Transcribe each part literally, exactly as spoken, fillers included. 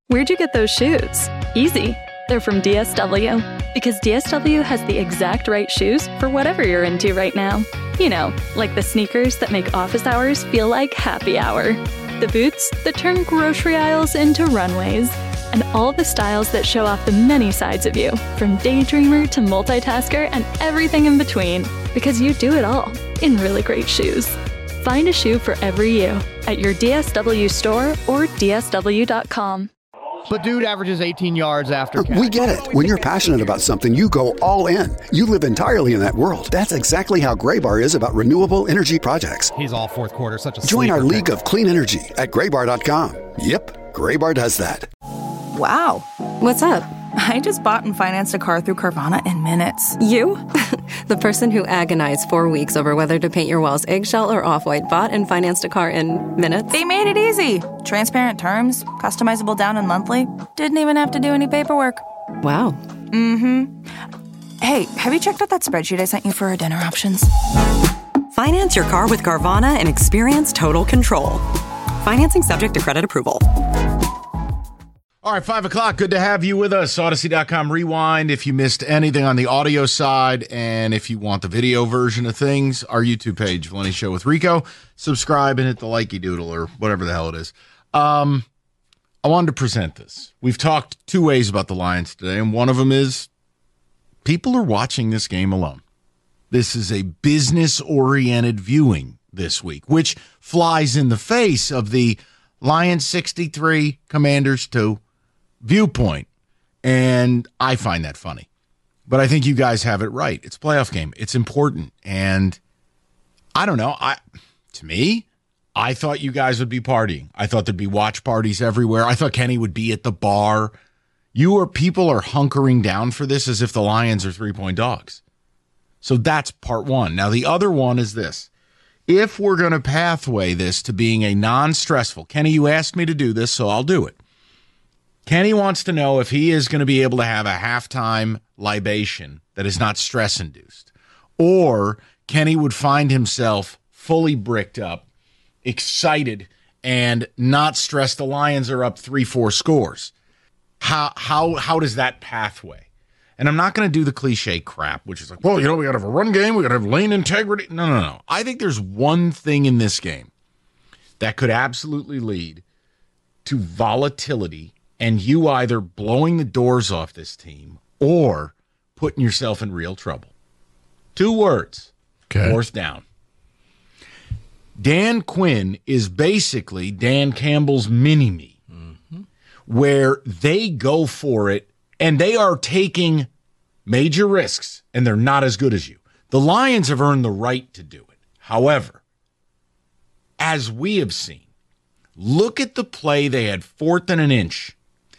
Where'd you get those shoes? Easy. They're from D S W. Because D S W has the exact right shoes for whatever you're into right now. You know, like the sneakers that make office hours feel like happy hour. The boots that turn grocery aisles into runways. And all the styles that show off the many sides of you, from daydreamer to multitasker and everything in between. Because you do it all in really great shoes. Find a shoe for every you at your D S W store or D S W dot com. But dude averages eighteen yards after catch. We get it. When you're passionate about something, you go all in. You live entirely in that world. That's exactly how Graybar is about renewable energy projects. He's all fourth quarter, such a Join our sleeper league pick. of clean energy at graybar dot com. Yep, Graybar does that. Wow. What's up? I just bought and financed a car through Carvana in minutes. You? The person who agonized four weeks over whether to paint your walls eggshell or off-white bought and financed a car in minutes? They made it easy. Transparent terms, customizable down and monthly. Didn't even have to do any paperwork. Wow. Mm-hmm. Hey, have you checked out that spreadsheet I sent you for our dinner options? Finance your car with Carvana and experience total control. Financing subject to credit approval. All right, five o'clock. Good to have you with us. Odyssey dot com Rewind. If you missed anything on the audio side and if you want the video version of things, our YouTube page, Valenti Show with Rico. Subscribe and hit the likey doodle or whatever the hell it is. Um, I wanted to present this. We've talked two ways about the Lions today, and one of them is people are watching this game alone. This is a business-oriented viewing this week, which flies in the face of the Lions sixty-three, Commanders two viewpoint, and I find that funny. But I think you guys have it right. It's a playoff game. It's important, and I don't know. I, to me, I thought you guys would be partying. I thought there'd be watch parties everywhere. I thought Kenny would be at the bar. You are people are hunkering down for this as if the Lions are three-point dogs. So that's part one. Now, the other one is this. If we're going to pathway this to being a non-stressful, Kenny, you asked me to do this, so I'll do it. Kenny wants to know if he is going to be able to have a halftime libation that is not stress-induced. Or Kenny would find himself fully bricked up, excited, and not stressed. The Lions are up three, four scores. How how how does that pathway? And I'm not going to do the cliche crap, which is like, well, you know, we got to have a run game. We got to have lane integrity. No, no, no. I think there's one thing in this game that could absolutely lead to volatility and you either blowing the doors off this team or putting yourself in real trouble. Two words. Okay. Fourth down. Dan Quinn is basically Dan Campbell's mini-me, mm-hmm. where they go for it and they are taking major risks and they're not as good as you. The Lions have earned the right to do it. However, as we have seen, look at the play they had fourth and an inch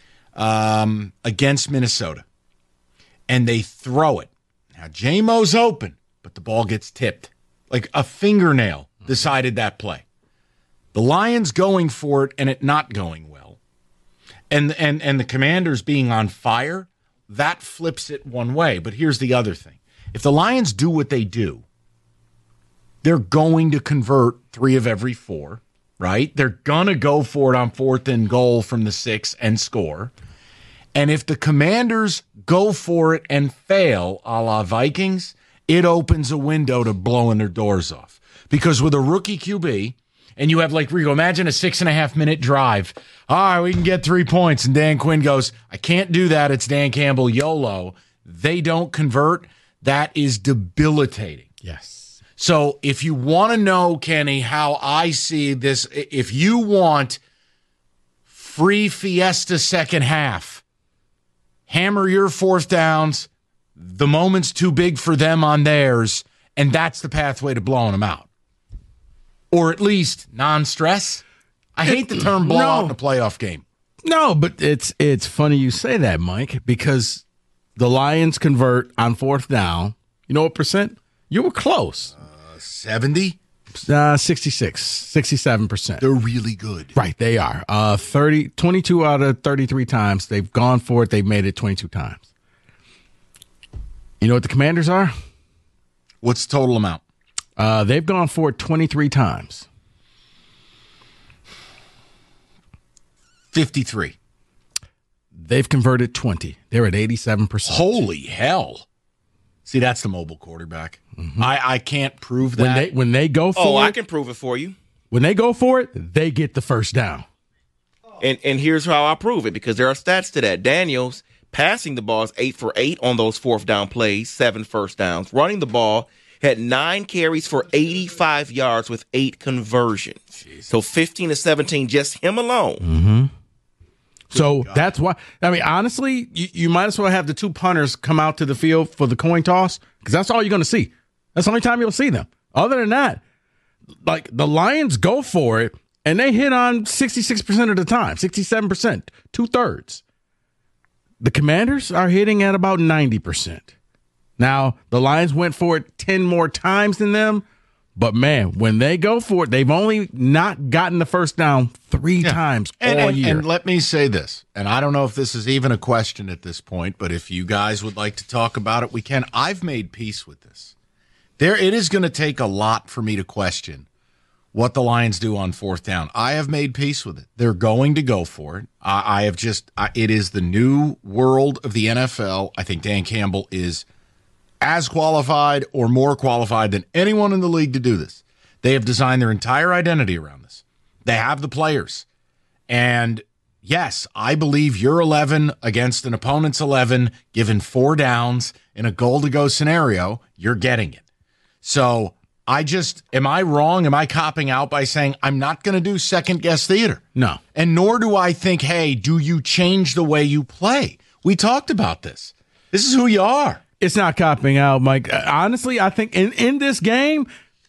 um, against Minnesota, and they throw it. Now, J-Mo's open, but the ball gets tipped. Like a fingernail decided that play. The Lions going for it and it not going well, and and and the Commanders being on fire, that flips it one way. But here's the other thing. If the Lions do what they do, they're going to convert three of every four, right? They're going to go for it on fourth and goal from the six and score. And if the Commanders go for it and fail, a la Vikings, it opens a window to blowing their doors off. Because with a rookie Q B, and you have, like, Rico, imagine a six and a half minute drive. All right, we can get three points. And Dan Quinn goes, I can't do that. It's Dan Campbell, YOLO. They don't convert. That is debilitating. Yes. So if you want to know, Kenny, how I see this, if you want free fiesta second half, hammer your fourth downs, the moment's too big for them on theirs, and that's the pathway to blowing them out. Or at least non-stress. I hate the term blowout no. in a playoff game. No, but it's it's funny you say that, Mike, because the Lions convert on fourth down. You know what percent? You were close. Uh, seventy? Uh, sixty-six, sixty-seven percent. They're really good. Right, they are. Uh, thirty, twenty-two out of thirty-three times they've gone for it. They've made it twenty-two times. You know what the Commanders are? What's the total amount? Uh, they've gone for it twenty-three times. fifty-three. They've converted twenty. They're at eighty-seven percent. Holy hell. See, that's the mobile quarterback. Mm-hmm. I, I can't prove that. When they, when they go for oh, it. I can prove it for you. When they go for it, they get the first down. And and here's how I prove it, because there are stats to that. Daniels passing the ball is eight for eight on those fourth down plays, seven first downs. Running the ball had nine carries for eighty-five yards with eight conversions. Jeez. So fifteen to seventeen, just him alone. Mm-hmm. So that's why, I mean, honestly, you, you might as well have the two punters come out to the field for the coin toss, because that's all you're going to see. That's the only time you'll see them. Other than that, like the Lions go for it, and they hit on sixty-six percent of the time, sixty-seven percent, two-thirds. The Commanders are hitting at about ninety percent. Now, the Lions went for it ten more times than them, but, man, when they go for it, they've only not gotten the first down three yeah. times and, all and, year. And let me say this, and I don't know if this is even a question at this point, but if you guys would like to talk about it, we can. I've made peace with this. There, it is going to take a lot for me to question what the Lions do on fourth down. I have made peace with it. They're going to go for it. I, I have just, I, it is the new world of the N F L. I think Dan Campbell is as qualified or more qualified than anyone in the league to do this. They have designed their entire identity around this. They have the players. And yes, I believe you're eleven against an opponent's eleven, given four downs in a goal-to-go scenario, you're getting it. So I just, am I wrong? Am I copping out by saying I'm not going to do second-guess theater? No. And nor do I think, hey, do you change the way you play? We talked about this. This is who you are. It's not copping out, Mike. Honestly, I think in, in this game,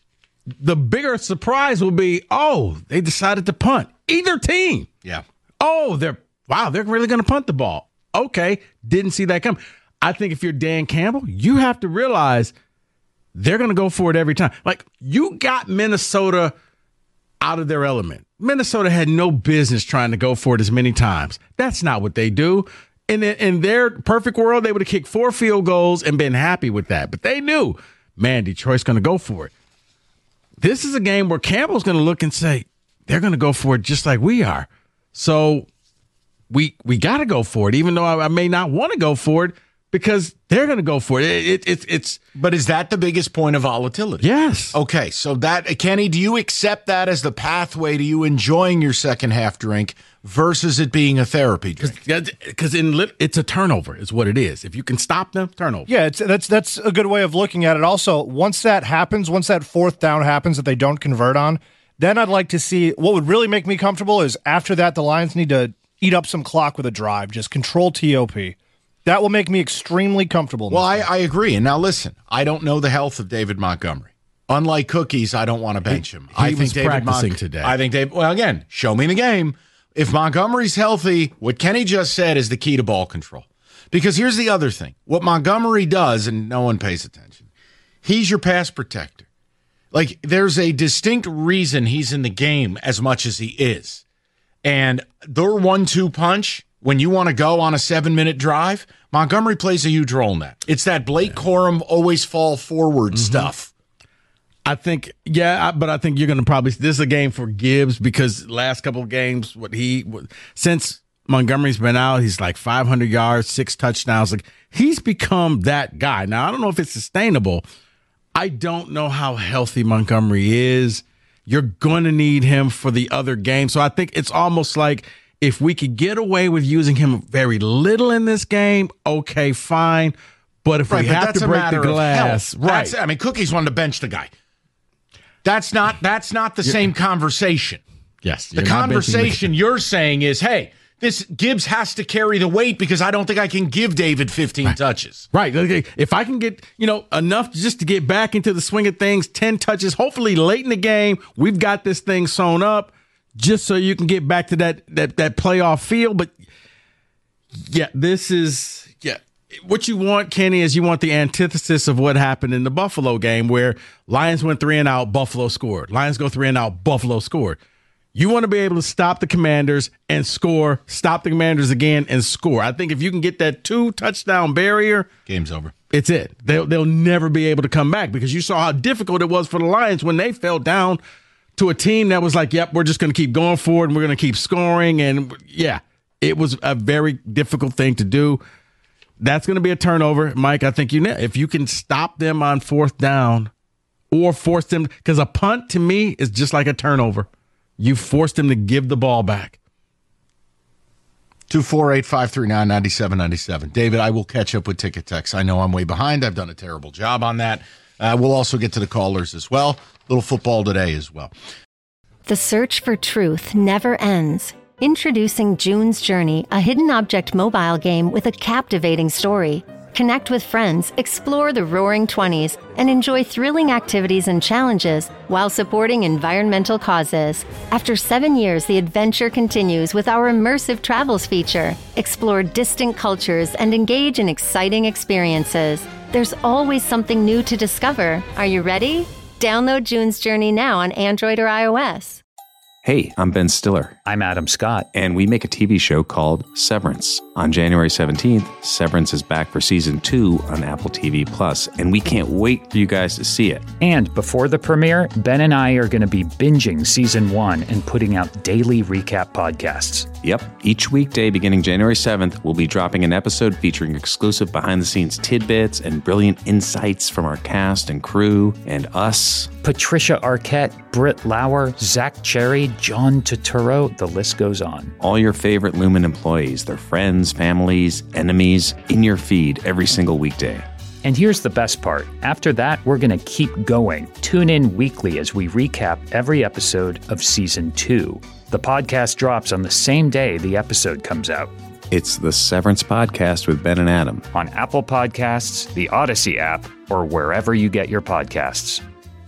the bigger surprise will be, oh, they decided to punt. Either team. Yeah. Oh, they're, wow, they're really going to punt the ball. Okay, didn't see that coming. I think if you're Dan Campbell, you have to realize they're going to go for it every time. Like, you got Minnesota out of their element. Minnesota had no business trying to go for it as many times. That's not what they do. In, in their perfect world, they would have kicked four field goals and been happy with that. But they knew, man, Detroit's going to go for it. This is a game where Campbell's going to look and say, they're going to go for it just like we are. So we we got to go for it, even though I, I may not want to go for it, because they're going to go for it. It, it, it. It's. But is that the biggest point of volatility? Yes. Okay, so that, Kenny, do you accept that as the pathway to you enjoying your second half drink versus it being a therapy drink? Because in it's a turnover is what it is. If you can stop them, turnover. Yeah, it's, that's that's a good way of looking at it. Also, once that happens, once that fourth down happens that they don't convert on, then I'd like to see, what would really make me comfortable is after that, the Lions need to eat up some clock with a drive, just control T O P. That will make me extremely comfortable. Well, I, I agree. And now listen, I don't know the health of David Montgomery. Unlike Cookies, I don't want to bench him. He, I he think was David practicing Mon- today. I think David, well, again, show me the game. If Montgomery's healthy, what Kenny just said is the key to ball control. Because here's the other thing. What Montgomery does, and no one pays attention, he's your pass protector. Like, there's a distinct reason he's in the game as much as he is. And their one two punch, when you want to go on a seven-minute drive, Montgomery plays a huge role in that. It's that Blake yeah. Corum always fall forward mm-hmm. stuff. I think, yeah, but I think you're going to probably, this is a game for Gibbs because last couple of games, what he, since Montgomery's been out, he's like five hundred yards, six touchdowns. Like, he's become that guy. Now, I don't know if it's sustainable. I don't know how healthy Montgomery is. You're going to need him for the other game. So I think it's almost like if we could get away with using him very little in this game, okay, fine. But if right, we but have to break the glass, right? That's, I mean, Cookies wanted to bench the guy. That's not that's not the you're, same conversation. Yes, the conversation you're saying is, hey, this Gibbs has to carry the weight because I don't think I can give David fifteen right. touches. Right. If I can get, you know, enough just to get back into the swing of things, ten touches, hopefully late in the game, we've got this thing sewn up just so you can get back to that that that playoff feel. But yeah, this is yeah. What you want, Kenny, is you want the antithesis of what happened in the Buffalo game where Lions went three and out, Buffalo scored. Lions go three and out, Buffalo scored. You want to be able to stop the Commanders and score, stop the Commanders again and score. I think if you can get that two touchdown barrier, game's over. It's it. They'll, they'll never be able to come back because you saw how difficult it was for the Lions when they fell down to a team that was like, yep, we're just going to keep going forward and we're going to keep scoring. And yeah, It was a very difficult thing to do. That's going to be a turnover, Mike. I think you know if you can stop them on fourth down or force them, because a punt to me is just like a turnover. You force them to give the ball back. two four eight, five three nine, nine seven nine seven. David, I will catch up with Ticket Text. I know I'm way behind. I've done a terrible job on that. Uh, we'll also get to the callers as well. Little football today as well. The search for truth never ends. Introducing June's Journey, a hidden object mobile game with a captivating story. Connect with friends, explore the roaring twenties, and enjoy thrilling activities and challenges while supporting environmental causes. After seven years, the adventure continues with our immersive travels feature. Explore distant cultures and engage in exciting experiences. There's always something new to discover. Are you ready? Download June's Journey now on Android or iOS. Hey, I'm Ben Stiller. I'm Adam Scott. And we make a T V show called Severance. On January seventeenth, Severance is back for season two on Apple T V Plus, and we can't wait for you guys to see it. And before the premiere, Ben and I are going to be binging season one and putting out daily recap podcasts. Yep. Each weekday beginning January seventh, we'll be dropping an episode featuring exclusive behind-the-scenes tidbits and brilliant insights from our cast and crew and us. Patricia Arquette, Britt Lauer, Zach Cherry, John Turturro, the list goes on. All your favorite Lumen employees, their friends, families, enemies, in your feed every single weekday. And here's the best part. After that, we're going to keep going. Tune in weekly as we recap every episode of season two. The podcast drops on the same day the episode comes out. It's the Severance Podcast with Ben and Adam. On Apple Podcasts, the Odyssey app, or wherever you get your podcasts.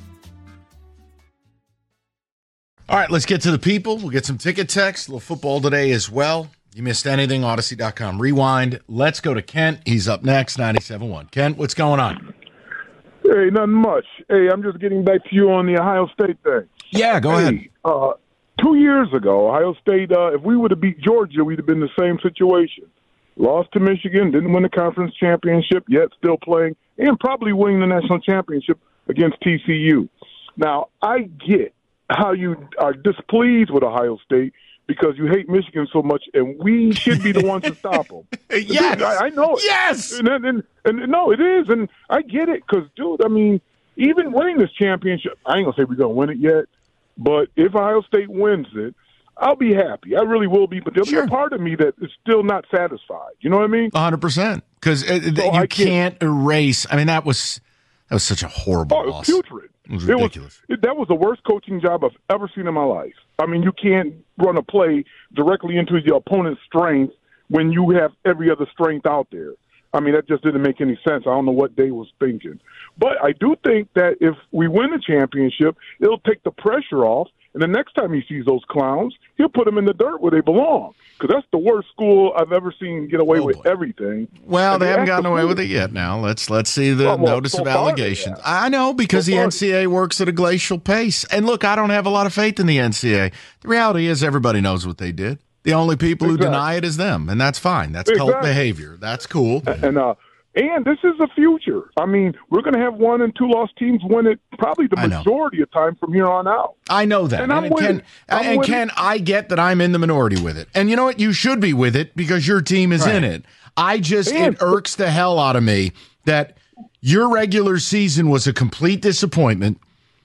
All right, let's get to the people. We'll get some ticket text, a little football today as well. You missed anything, Odyssey dot com rewind. Let's go to Kent. He's up next, ninety-seven point one. Kent, what's going on? Hey, nothing much. Hey, I'm just getting back to you on the Ohio State thing. Yeah, go hey, ahead. Uh, two years ago, Ohio State, uh, if we would have beat Georgia, we'd have been in the same situation. Lost to Michigan, didn't win the conference championship, yet still playing, and probably winning the national championship against T C U. Now, I get how you are displeased with Ohio State because you hate Michigan so much, and we should be the ones to stop them. Yes, dude, I, I know it. Yes, and, and, and, and no, it is, and I get it because, dude, I mean, even winning this championship, I ain't gonna say we're gonna win it yet, but if Ohio State wins it, I'll be happy. I really will be, but there'll sure. be a part of me that is still not satisfied. You know what I mean? one hundred percent. Because so you I can't erase. I mean, that was that was such a horrible oh, loss. It was putrid. It was ridiculous. It was, it, that was the worst coaching job I've ever seen in my life. I mean, you can't run a play directly into your opponent's strength when you have every other strength out there. I mean, that just didn't make any sense. I don't know what Day was thinking. But I do think that if we win the championship, it'll take the pressure off, and the next time he sees those clowns, he'll put them in the dirt where they belong. Because that's the worst school I've ever seen get away oh, with boy. everything. Well, and they, they haven't gotten to away prove with it yet now. Let's let's see the well, well, notice so of allegations. I know, because so the N C A A works at a glacial pace. And look, I don't have a lot of faith in the N C A A. The reality is everybody knows what they did. The only people exactly. who deny it is them, and that's fine. That's exactly. cult behavior. That's cool. And uh, and this is the future. I mean, we're going to have one and two lost teams win it probably the majority of time from here on out. I know that. And, and, I'm Ken, I'm and Ken, I get that I'm in the minority with it. And you know what? You should be with it because your team is right. in it. I just, and, it irks the hell out of me that your regular season was a complete disappointment,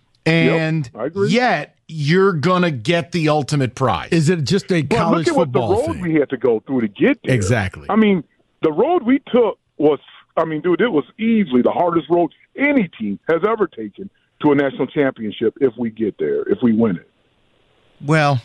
and yep, yet you're going to get the ultimate prize. Is it just a well, college look at football what the road thing? we had to go through to get there. Exactly. I mean, the road we took was, I mean, dude, it was easily the hardest road any team has ever taken to a national championship if we get there, if we win it. Well,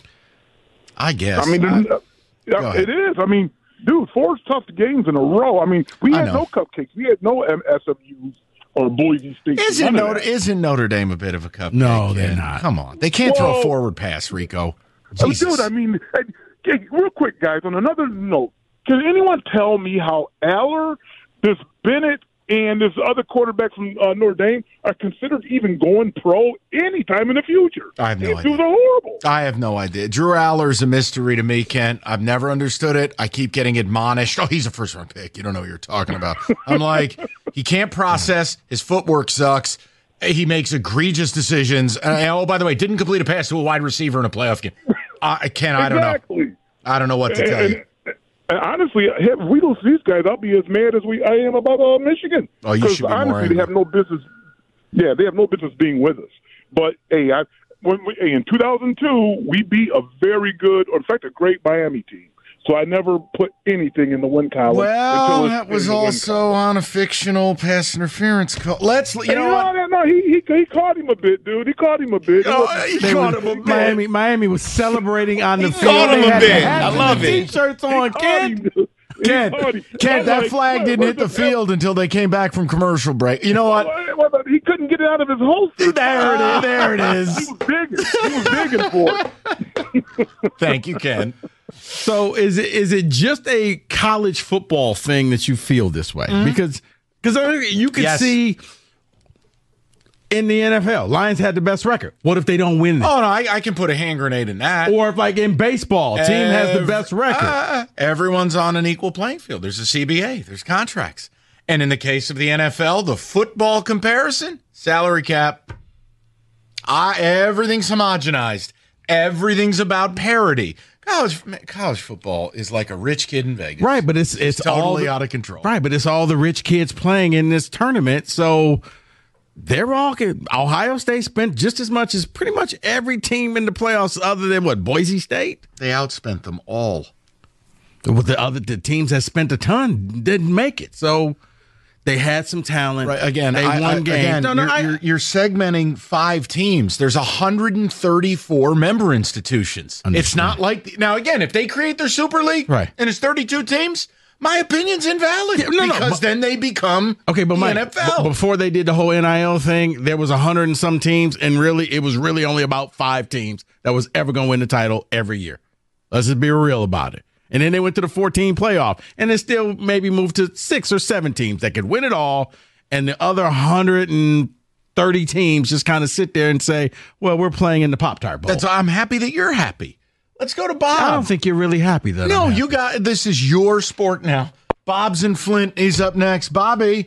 I guess. I mean, I, uh, it is. I mean, dude, four tough games in a row. I mean, we had no cupcakes. We had no S M Us or Boise State. Isn't Notre, isn't Notre Dame a bit of a cupcake? No, they're not. Come on. They can't Whoa. throw a forward pass, Rico. Oh, dude, I mean, hey, real quick, guys, on another note, can anyone tell me how Aller, this Bennett, and this other quarterback from uh, Notre Dame are considered even going pro anytime in the future? I have no These idea. dudes are horrible. I have no idea. Drew Aller's a mystery to me, Kent. I've never understood it. I keep getting admonished. Oh, he's a first-round pick. You don't know what you're talking about. I'm like, he can't process. His footwork sucks. He makes egregious decisions. And, oh, by the way, didn't complete a pass to a wide receiver in a playoff game. I Ken, I don't exactly. know. I don't know what to tell and, you. And honestly, if we lose these guys, I'll be as mad as we I am about uh, Michigan. Oh, you should be honestly, more angry. They have no business. Yeah, they have no business being with us. But hey, I, when we, hey, in two thousand two, we beat a very good, or in fact, a great Miami team. So I never put anything in the win column. Well, until that was also on a fictional pass interference call. Let's, you hey, know no, what? No, no, he, he he caught him a bit, dude. He caught him a bit. Oh, he They caught were- him a bit. Miami, Miami was celebrating on the He field. caught him They a had bit. the hats I and love the it. T-shirts on, caught kid. him, dude. He Kent, caught him. Kent, I'm that like, flag what- didn't hit the what's field until they came back from commercial break. You know what? Well, well, he couldn't get it out of his holster. There it is. There it is. He was digging. He was digging for it. Thank you, Ken. So is it is it just a college football thing that you feel this way? Mm-hmm. Because because you could Yes. see in the N F L, Lions had the best record. What if they don't win this? Oh, no, I, I can put a hand grenade in that. Or if like in baseball, team has the Ev- best record. Uh, everyone's on an equal playing field. There's a C B A. There's contracts. And in the case of the N F L, the football comparison, salary cap, I, everything's homogenized. Everything's about parity. College college football is like a rich kid in Vegas. Right, but it's it's, all totally the- out of control. Right, but it's all the rich kids playing in this tournament, so they're all Ohio State spent just as much as pretty much every team in the playoffs, other than what Boise State. They outspent them all. With the other the teams that spent a ton didn't make it, so they had some talent. Right, again, they I, won I, games. Again, no, no, you're, I, you're, you're segmenting five teams. There's one hundred thirty-four member institutions. Understand. It's not like the, now. Again, if they create their super league, Right. and it's thirty-two teams, my opinion's invalid Yeah, no, no, because but- then they become Okay, but the Mike, N F L. b- before they did the whole N I L thing, there was a hundred and some teams, and really, it was really only about five teams that was ever going to win the title every year. Let's just be real about it. And then they went to the fourteen playoff, and it still maybe moved to six or seven teams that could win it all, and the other one hundred thirty teams just kind of sit there and say, "Well, we're playing in the Pop-Tart Bowl." That's I'm happy that you're happy. Let's go to Bob. I don't think you're really happy that. no, I'm happy. you got this. Is your sport now. Bob's in Flint. He's up next. Bobby.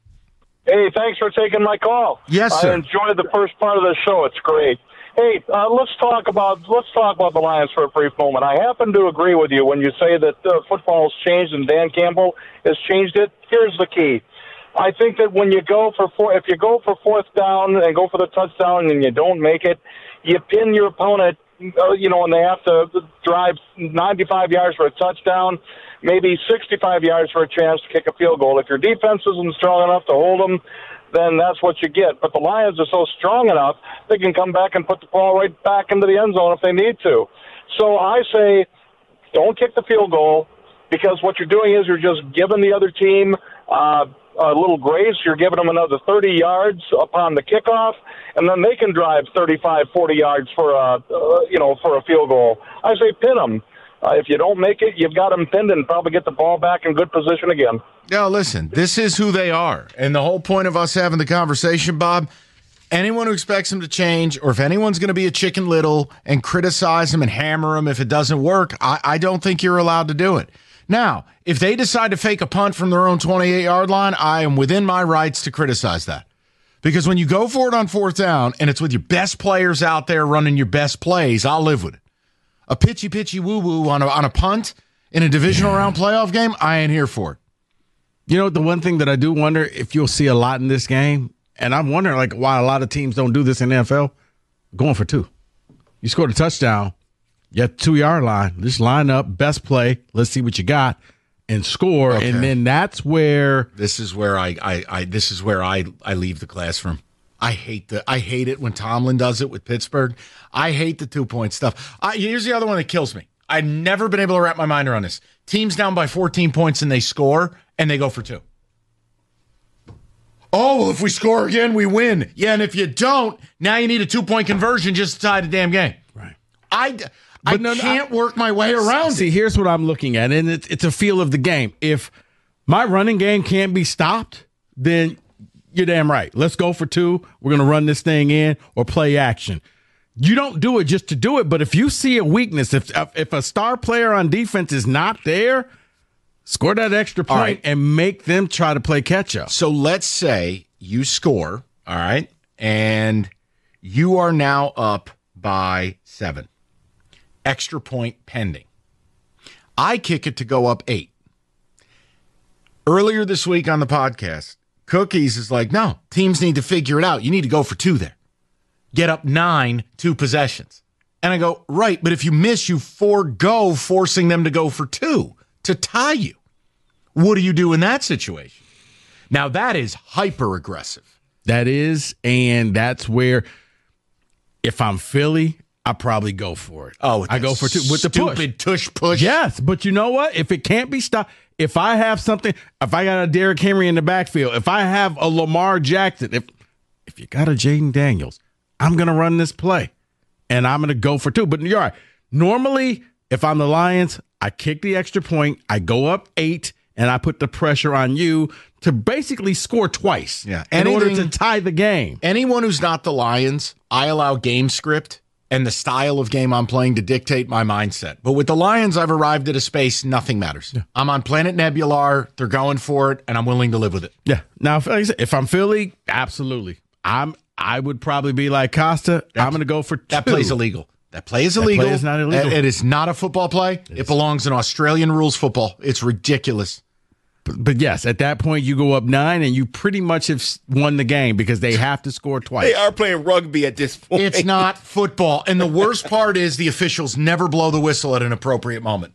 Hey, thanks for taking my call. Yes, sir. I enjoyed the first part of the show. It's great. Hey, uh, let's talk about let's talk about the Lions for a brief moment. I happen to agree with you when you say that uh, football's changed and Dan Campbell has changed it. Here's the key. I think that when you go for four, if you go for fourth down and go for the touchdown and you don't make it, you pin your opponent. Uh, you know, and they have to drive ninety-five yards for a touchdown, maybe sixty-five yards for a chance to kick a field goal. If your defense isn't strong enough to hold them, then that's what you get. But the Lions are so strong enough, they can come back and put the ball right back into the end zone if they need to. So I say, don't kick the field goal, because what you're doing is you're just giving the other team uh, a little grace. You're giving them another thirty yards upon the kickoff, and then they can drive thirty-five, forty yards for a, uh, you know, for a field goal. I say pin them. Uh, if you don't make it, you've got them pinned and probably get the ball back in good position again. No, listen, this is who they are. And the whole point of us having the conversation, Bob, anyone who expects them to change, or if anyone's going to be a chicken little and criticize them and hammer them if it doesn't work, I, I don't think you're allowed to do it. Now, if they decide to fake a punt from their own twenty-eight-yard line, I am within my rights to criticize that. Because when you go for it on fourth down and it's with your best players out there running your best plays, I'll live with it. A pitchy, pitchy woo-woo on a, on a punt in a divisional Yeah. round playoff game, I ain't here for it. You know, the one thing that I do wonder if you'll see a lot in this game, and I'm wondering like why a lot of teams don't do this in the N F L, going for two. You scored a touchdown, you have the two-yard line. Just line up, best play, let's see what you got, and score. Okay. And then that's where This is where I, I, I this is where I, I leave the classroom. I hate the I hate it when Tomlin does it with Pittsburgh. I hate the two point stuff. I, here's the other one that kills me. I've never been able to wrap my mind around this. Teams down by fourteen points and they score and they go for two. Oh, well, if we score again, we win. Yeah, and if you don't, now you need a two point conversion just to tie the damn game. Right. I, I no, no, can't I- work my way around See, it. here's what I'm looking at, and it's, it's a feel of the game. If my running game can't be stopped, then you're damn right. Let's go for two. We're going to run this thing in or play action. You don't do it just to do it, but if you see a weakness, if if a star player on defense is not there, score that extra point right. and make them try to play catch up. So let's say you score, all right, and you are now up by seven. Extra point pending. I kick it to go up eight. Earlier this week on the podcast, Cookies is like, no, teams need to figure it out. You need to go for two there. Get up nine, two possessions. And I go, right, but if you miss, you forego forcing them to go for two to tie you. What do you do in that situation? Now, that is hyper-aggressive. That is, and that's where if I'm Philly, I probably go for it. Oh, I go for two with the push. Stupid tush push. Yes, but you know what? If it can't be stopped, if I have something, if I got a Derrick Henry in the backfield, if I have a Lamar Jackson, if if you got a Jaden Daniels, I'm going to run this play, and I'm going to go for two. But you're right. Normally, if I'm the Lions, I kick the extra point, I go up eight, and I put the pressure on you to basically score twice yeah. in Anything, order to tie the game. Anyone who's not the Lions, I allow game script and the style of game I'm playing to dictate my mindset. But with the Lions, I've arrived at a space, nothing matters. Yeah. I'm on Planet Nebular, they're going for it, and I'm willing to live with it. Yeah. Now, if, like I said, if I'm Philly, absolutely. I'm. I would probably be like Costa. That, I'm going to go for two. That play's illegal. That play is illegal. That play is not illegal. It is not a football play. It, it belongs in Australian rules football. It's ridiculous. But, but yes, at that point, you go up nine, and you pretty much have won the game because they have to score twice. They are playing rugby at this point. It's not football. And the worst part is the officials never blow the whistle at an appropriate moment.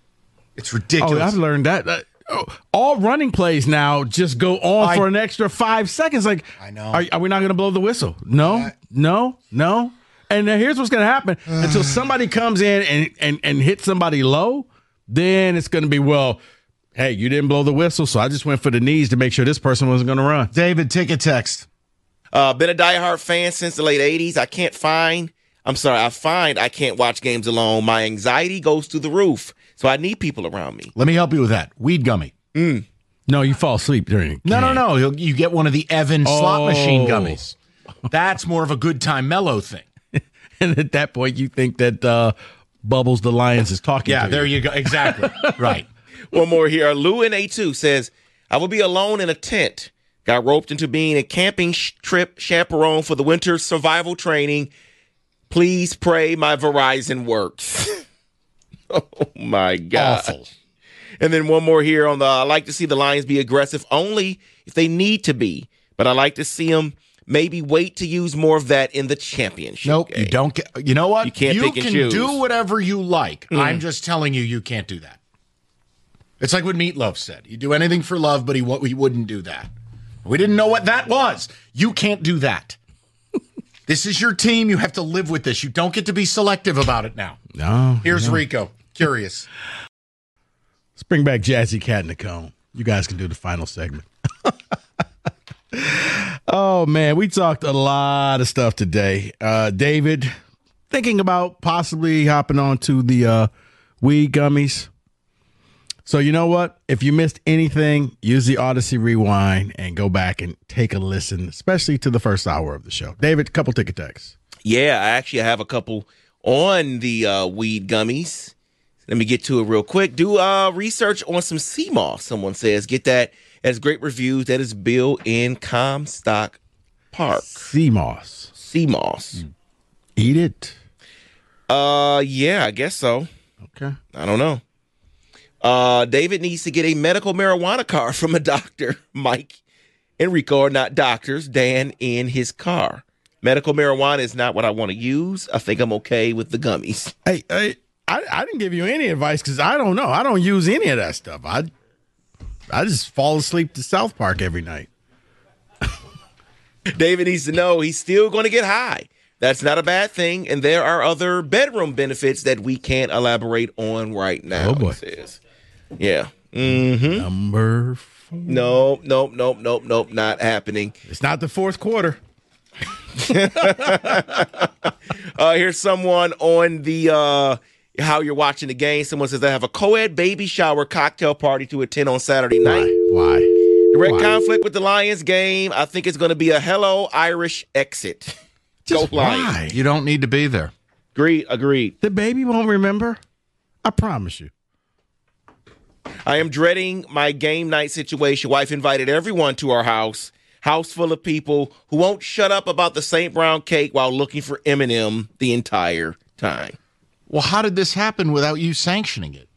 It's ridiculous. Oh, I've learned that. Uh, oh, all running plays now just go on I, for an extra five seconds. Like, I know. Are, are we not going to blow the whistle? No, I, no, no. And now here's what's going to happen. Until somebody comes in and, and, and hits somebody low, then it's going to be, well, hey, you didn't blow the whistle, so I just went for the knees to make sure this person wasn't going to run. David, take a text. Uh, been a diehard fan since the late eighties. I can't find, I'm sorry, I find I can't watch games alone. My anxiety goes through the roof, so I need people around me. Let me help you with that. Weed gummy. Mm. No, you fall asleep during it. No, no, no. You'll, you get one of the Evan oh. slot machine gummies. That's more of a good time mellow thing. And at that point, you think that uh, Bubbles the Lions is talking yeah, to you. Yeah, there you go. Exactly. Right. One more here. Lou in A two says, I will be alone in a tent. Got roped into being a camping sh- trip chaperone for the winter survival training. Please pray my Verizon works. Oh, my God. Awful. And then one more here on the, I like to see the Lions be aggressive only if they need to be. But I like to see them maybe wait to use more of that in the championship Nope, game. you don't get, you know what? You can't you pick and can choose. do whatever you like. Mm. I'm just telling you, you can't do that. It's like what Meatloaf said. He'd do anything for love, but he, he wouldn't do that. We didn't know what that was. You can't do that. This is your team. You have to live with this. You don't get to be selective about it now. No. Here's no. Rico. Curious. Let's bring back Jazzy Cat in the Cone. You guys can do the final segment. Oh, man, we talked a lot of stuff today. Uh, David, thinking about possibly hopping on to the uh, weed gummies. So you know what? If you missed anything, use the Odyssey Rewind and go back and take a listen, especially to the first hour of the show. David, a couple ticket texts. Yeah, I actually have a couple on the uh, weed gummies. Let me get to it real quick. Do uh, research on some sea moss, someone says. Get that. Has great reviews. That is Bill in Comstock Park. Sea moss. Sea moss. Eat it? Uh, yeah, I guess so. Okay. I don't know. Uh, David needs to get a medical marijuana card from a doctor. Mike, Enrico are not doctors. Dan in his car. Medical marijuana is not what I want to use. I think I'm okay with the gummies. Hey, hey I, I didn't give you any advice because I don't know. I don't use any of that stuff. I I just fall asleep to South Park every night. David needs to know he's still going to get high. That's not a bad thing. And there are other bedroom benefits that we can't elaborate on right now. Oh, boy. He says. Yeah. Mm-hmm. Number four. Nope, nope, nope, nope, nope. Not happening. It's not the fourth quarter. uh, here's someone on the uh, how you're watching the game. Someone says, I have a co-ed baby shower cocktail party to attend on Saturday night. Why? Why? Direct Why? conflict with the Lions game. I think it's going to be a hello Irish exit. Just Go Lions. why? You don't need to be there. Agreed. Agreed. The baby won't remember. I promise you. I am dreading my game night situation. Wife invited everyone to our house. House full of people who won't shut up about the Saint Brown cake while looking for Eminem the entire time. Well, how did this happen without you sanctioning it?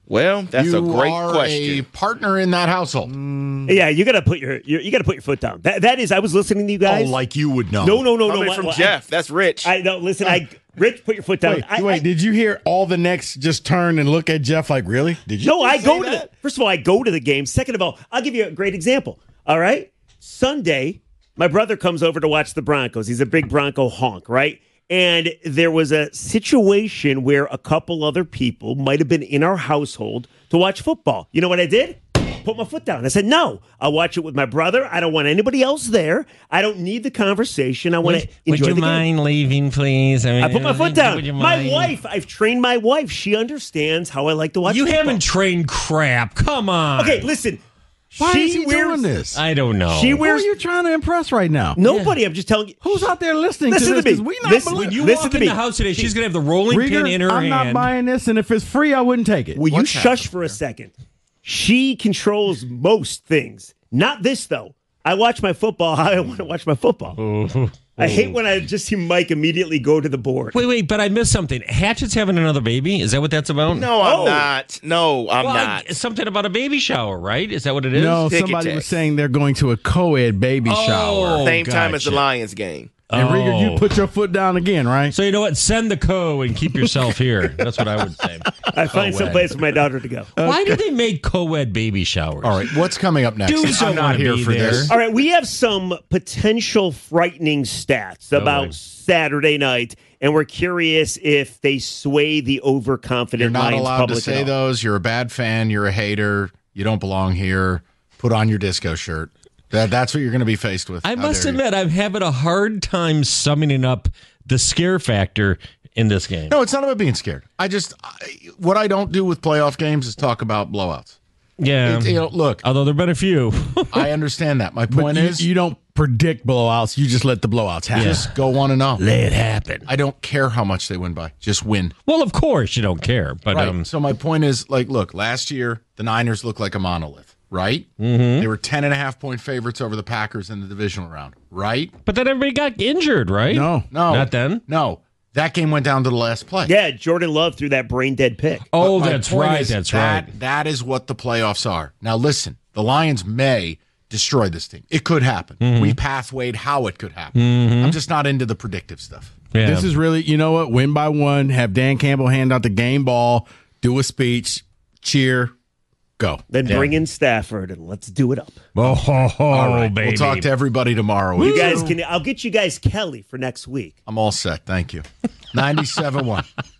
Well, that's you a great are question. A partner in that household. Mm. Yeah, you got to put your you, you got to put your foot down. That that is. I was listening to you guys. Oh, like you would know. No, no, no, Coming no. from I, Jeff. I, that's Rich. I no. Listen, I Rich, put your foot down. Wait, I, wait I, did you hear all the necks just turn and look at Jeff like, really? Did you? No, I go to that? the. First of all, I go to the game. Second of all, I'll give you a great example. All right, Sunday, my brother comes over to watch the Broncos. He's a big Bronco honk, right? And there was a situation where a couple other people might have been in our household to watch football. You know what I did? Put my foot down. I said, no, I'll watch it with my brother. I don't want anybody else there. I don't need the conversation. I want to enjoy Would you the mind game. leaving, please? I, mean, I put my foot down. Would you My mind? wife, I've trained my wife. She understands how I like to watch You football. haven't trained crap. Come on. Okay, listen. Why she is he wears, doing this? I don't know. She Who wears. are you trying to impress right now? Nobody. I'm just telling you. Who's out there listening Listen to to this? me. 'Cause we not Listen- believe- When you Listen walk to in me. the house today, she's going to have the rolling Rieger, pin in her I'm hand. not buying this, and if it's free, I wouldn't take it. Will you What's shush happening for a second? She controls most things. Not this, though. I watch my football how I want to watch my football. Ooh. I hate when I just see Mike immediately go to the board. Wait, wait, but I missed something. Hatchet's having another baby? Is that what that's about? No, I'm Oh. not. No, I'm Well, not. It's something about a baby shower, right? Is that what it is? No, Ticket somebody text. was saying they're going to a co-ed baby Oh. shower. Same time as the gotcha. Lions game. And Rieger, you Oh. put your foot down again, right? So you know what? Send the co and keep yourself here. That's what I would say. I find Co-ed. some place for my daughter to go. Why do they make co-ed baby showers? All right, what's coming up next? Dudes I'm don't not wanna here be for there. this. All right, we have some potential frightening stats about boy. Saturday night, and we're curious if they sway the overconfident You're not Lions allowed public to say at all. those. You're a bad fan. You're a hater. You don't belong here. Put on your disco shirt. That, that's what you're going to be faced with. I How must dare you. admit, I'm having a hard time summing up the scare factor in this game. No, it's not about being scared. I just, I, what I don't do with playoff games is talk about blowouts. Yeah. It- you know, look, Although there have been a few. I understand that. My But point you, is, you don't predict blowouts. You just let the blowouts happen. just go one and zero. Let it happen. I don't care how much they win by. Just win. Well, of course you don't care, but Right. um, so my point is, like, look, last year the Niners looked like a monolith, right? Mm-hmm. They were ten and a half point favorites over the Packers in the divisional round, right? but then everybody got injured, right? No. No, Not then? No, that game went down to the last play. Yeah, Jordan Love threw that brain dead pick. Oh, But my that's point right. is That's that, right. That is what the playoffs are. Now, listen, the Lions may destroy this team. It could happen. Mm-hmm. We pathwayed how it could happen. I'm just not into the predictive stuff. Yeah. This is really, you know what? Win by one. Have Dan Campbell hand out the game ball, do a speech, cheer, go. Then bring in Stafford and let's do it up. oh, ho, ho, All right, baby. we'll talk to everybody tomorrow. You guys can. I'll get you guys Kelly for next week. I'm all set. Thank you. ninety-seven one